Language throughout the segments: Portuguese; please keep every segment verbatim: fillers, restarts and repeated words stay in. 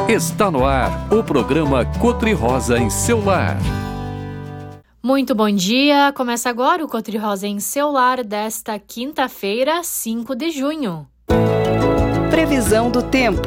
Está no ar o programa Cotri Rosa em seu lar. Muito bom dia! Começa agora o Cotri Rosa em seu lar desta quinta-feira, cinco de junho. Previsão do tempo.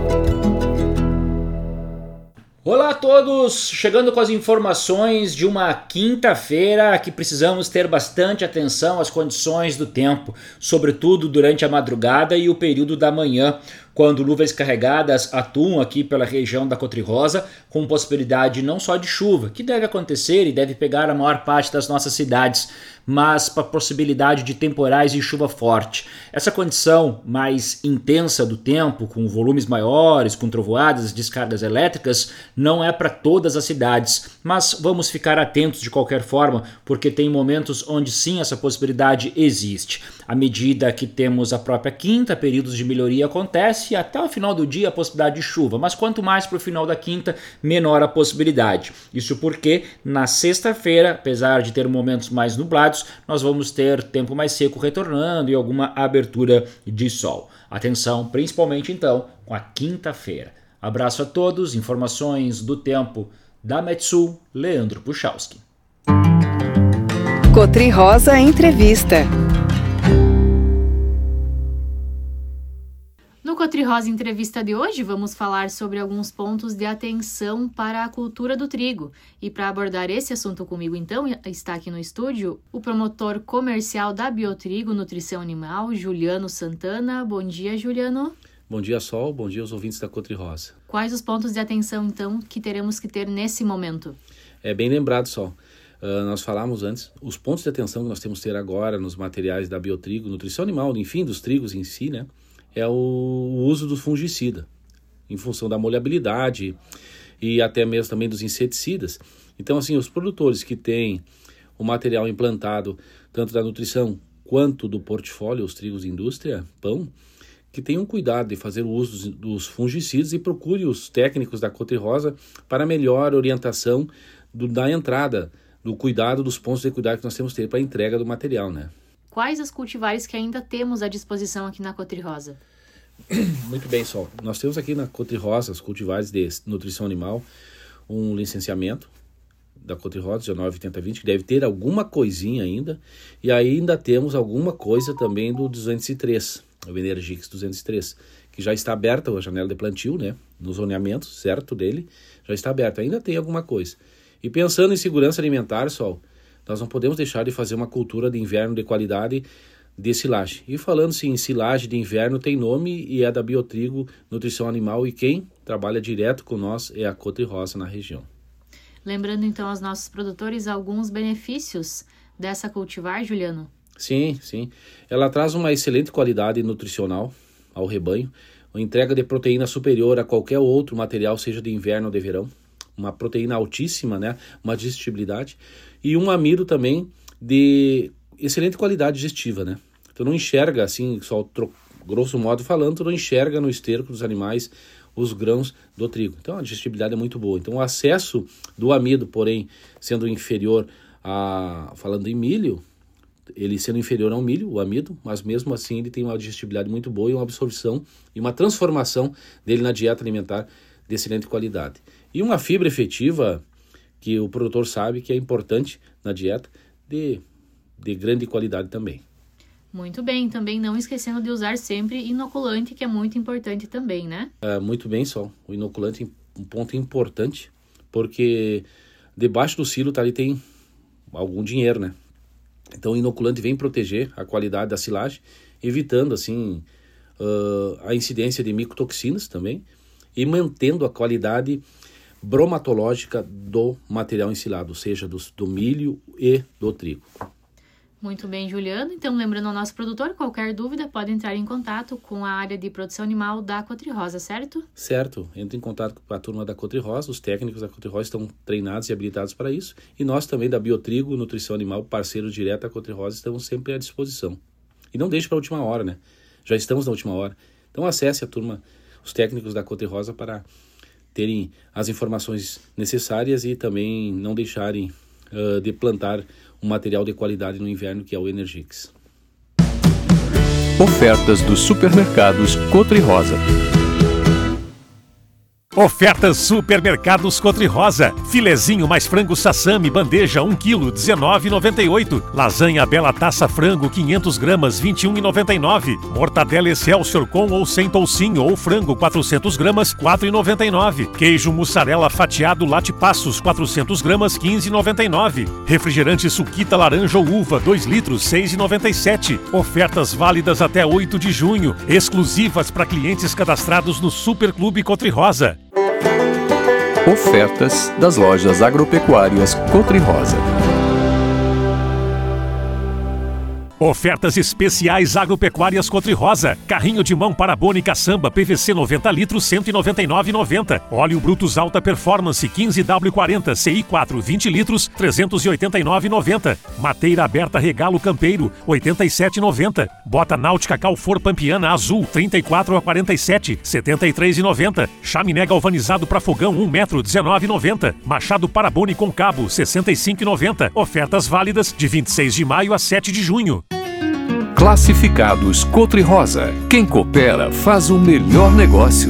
Olá a todos! Chegando com as informações de uma quinta-feira que precisamos ter bastante atenção às condições do tempo, sobretudo durante a madrugada e o período da manhã, quando nuvens carregadas atuam aqui pela região da Cotri Rosa, com possibilidade não só de chuva, que deve acontecer e deve pegar a maior parte das nossas cidades, mas para possibilidade de temporais e chuva forte. Essa condição mais intensa do tempo, com volumes maiores, com trovoadas, descargas elétricas, não é para todas as cidades, mas vamos ficar atentos de qualquer forma, porque tem momentos onde sim essa possibilidade existe. À medida que temos a própria quinta, períodos de melhoria acontecem, e até o final do dia a possibilidade de chuva, mas quanto mais para o final da quinta, menor a possibilidade. Isso porque na sexta-feira, apesar de ter momentos mais nublados, nós vamos ter tempo mais seco retornando e alguma abertura de sol. Atenção, principalmente então, com a quinta-feira. Abraço a todos, informações do tempo da Metsul, Leandro Puchalski. Cotri Rosa Entrevista. No Cotri Rosa Entrevista de hoje, vamos falar sobre alguns pontos de atenção para a cultura do trigo. E para abordar esse assunto comigo, então, está aqui no estúdio o promotor comercial da Biotrigo Nutrição Animal, Juliano Santana. Bom dia, Juliano. Bom dia, Sol. Bom dia aos ouvintes da Cotri Rosa. Quais os pontos de atenção, então, que teremos que ter nesse momento? É bem lembrado, Sol. Uh, nós falamos antes, os pontos de atenção que nós temos que ter agora nos materiais da Biotrigo Nutrição Animal, enfim, dos trigos em si, né? É o uso do fungicida, em função da molhabilidade e até mesmo também dos inseticidas. Então, assim, os produtores que têm o material implantado, tanto da nutrição quanto do portfólio, os trigos de indústria, pão, que tenham cuidado de fazer o uso dos, dos fungicidas e procure os técnicos da Cotri Rosa para melhor orientação do, da entrada, do cuidado, dos pontos de cuidado que nós temos que ter para a entrega do material, né? Quais as cultivares que ainda temos à disposição aqui na Cotri Rosa? Muito bem, Sol. Nós temos aqui na Cotri Rosa, os cultivares de nutrição animal, um licenciamento da Cotri Rosa, dezenove oitenta vinte, que deve ter alguma coisinha ainda, e ainda temos alguma coisa também do duzentos e três, o Energix duzentos e três, que já está aberta a janela de plantio, né, no zoneamento certo dele, já está aberto, ainda tem alguma coisa. E pensando em segurança alimentar, Sol, nós não podemos deixar de fazer uma cultura de inverno de qualidade de silagem. E falando-se em silagem de inverno, tem nome e é da Biotrigo Nutrição Animal, e quem trabalha direto com nós é a Cotri Rosa na região. Lembrando então aos nossos produtores alguns benefícios dessa cultivar, Juliano? Sim, sim. Ela traz uma excelente qualidade nutricional ao rebanho, uma entrega de proteína superior a qualquer outro material, seja de inverno ou de verão, uma proteína altíssima, né? Uma digestibilidade, e um amido também de excelente qualidade digestiva, né? Tu não enxerga, assim, só tro... grosso modo falando, tu não enxerga no esterco dos animais os grãos do trigo. Então a digestibilidade é muito boa. Então o acesso do amido, porém, sendo inferior a... falando em milho, ele sendo inferior ao milho, o amido, mas mesmo assim ele tem uma digestibilidade muito boa e uma absorção e uma transformação dele na dieta alimentar de excelente qualidade. E uma fibra efetiva, que o produtor sabe que é importante na dieta, de, de grande qualidade também. Muito bem, também não esquecendo de usar sempre inoculante, que é muito importante também, né? É, muito bem, Sol. O inoculante é um ponto importante, porque debaixo do silo tá, ali tem algum dinheiro, né? Então o inoculante vem proteger a qualidade da silagem, evitando assim uh, a incidência de micotoxinas também, e mantendo a qualidade bromatológica do material ensilado, ou seja, do, do milho e do trigo. Muito bem, Juliano. Então, lembrando ao nosso produtor, qualquer dúvida pode entrar em contato com a área de produção animal da Cotri Rosa, certo? Certo. Entre em contato com a turma da Cotri Rosa, os técnicos da Cotri Rosa estão treinados e habilitados para isso, e nós também da Biotrigo Nutrição Animal, parceiro direto da Cotri Rosa, estamos sempre à disposição. E não deixe para a última hora, né? Já estamos na última hora. Então acesse a turma, os técnicos da Cotri Rosa, para terem as informações necessárias e também não deixarem uh, de plantar um material de qualidade no inverno, que é o Energix. Ofertas dos supermercados Cotri Rosa. Ofertas Supermercados Cotri Rosa. Filezinho mais frango sassami, bandeja um quilo, dezenove reais e noventa e oito centavos. Lasanha Bela Taça Frango, quinhentas gramas, vinte e um reais e noventa e nove centavos. Mortadela Excelsior com ou sem toucinho ou frango, quatrocentas gramas, quatro reais e noventa e nove centavos. Queijo mussarela fatiado Late Passos, quatrocentas gramas, quinze reais e noventa e nove centavos. Refrigerante Suquita laranja ou uva, dois litros, seis reais e noventa e sete centavos. Ofertas válidas até oito de junho, exclusivas para clientes cadastrados no Superclube Cotri Rosa. Ofertas das lojas agropecuárias Cotri Rosa. Ofertas especiais agropecuárias Cotri Rosa. Carrinho de mão Parabônica Samba P V C noventa litros, cento e noventa e nove reais e noventa centavos. Óleo Brutus Alta Performance quinze W quarenta C I quatro vinte litros, trezentos e oitenta e nove reais e noventa centavos. Mateira aberta Regalo Campeiro, oitenta e sete reais e noventa centavos. Bota Náutica Calfor Pampiana Azul, trinta e quatro a quarenta e sete, setenta e três reais e noventa centavos. Chaminé galvanizado para fogão um metro, dezenove reais e noventa centavos. Machado Parabone com cabo, sessenta e cinco reais e noventa centavos. Ofertas válidas de vinte e seis de maio a sete de junho. Classificados Cotri Rosa. Quem coopera faz o melhor negócio.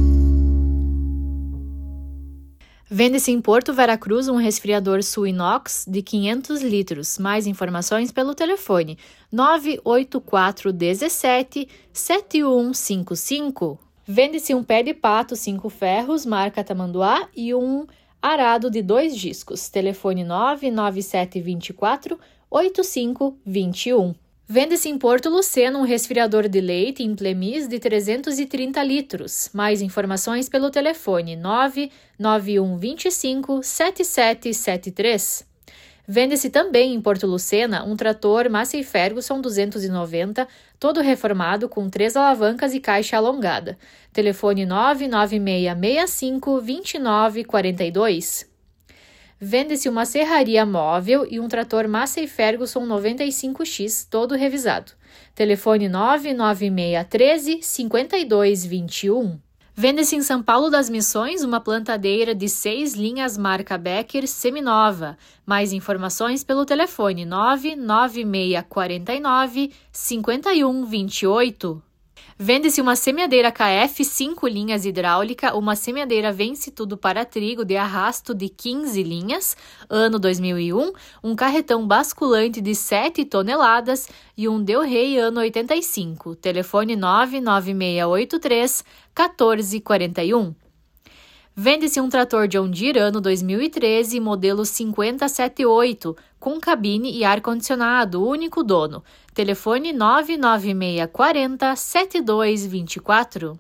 Vende-se em Porto Veracruz um resfriador Sul Inox de quinhentos litros. Mais informações pelo telefone nove oito quatro um sete, sete um cinco cinco. Vende-se um pé de pato cinco ferros, marca Tamanduá, e um arado de dois discos. Telefone nove nove sete dois quatro, oito cinco dois um. Vende-se em Porto Luceno um resfriador de leite Implemis de trezentos e trinta litros. Mais informações pelo telefone nove nove um dois cinco, sete sete sete três. Vende-se também em Porto Lucena um trator Massey Ferguson duzentos e noventa, todo reformado com três alavancas e caixa alongada. Telefone nove nove seis seis cinco, dois nove quatro dois. Vende-se uma serraria móvel e um trator Massey Ferguson noventa e cinco X, todo revisado. Telefone nove nove seis um três, cinco dois dois um. Vende-se em São Paulo das Missões uma plantadeira de seis linhas marca Becker seminova. Mais informações pelo telefone nove nove seis quatro nove, cinco um dois oito. Vende-se uma semeadeira K F cinco linhas hidráulica, uma semeadeira Vence Tudo para trigo de arrasto de quinze linhas, ano dois mil e um, um carretão basculante de sete toneladas e um Del Rey ano oitenta e cinco. Telefone nove nove seis oito três, um quatro quatro um. Vende-se um trator John Deere ano dois mil e treze, modelo cinquenta setenta e oito, com cabine e ar-condicionado, único dono. Telefone nove nove seis quatro zero, sete dois dois quatro.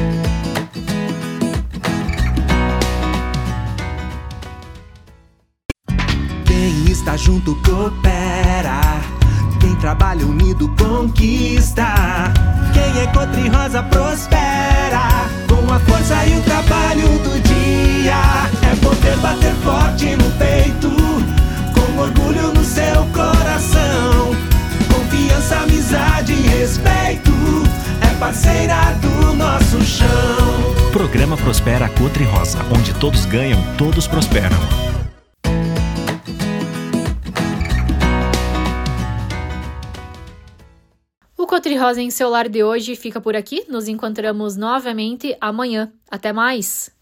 Quem está junto coopera, quem trabalha unido conquista. Quem é Cotri Rosa prospera, com a força e o trabalho do dia. É poder bater forte no peito, com orgulho no seu coração. Confiança, amizade e respeito, é parceira do nosso chão. Programa Prospera Cotri Rosa, onde todos ganham, todos prosperam. O Cotri Rosa em seu lar de hoje fica por aqui. Nos encontramos novamente amanhã. Até mais!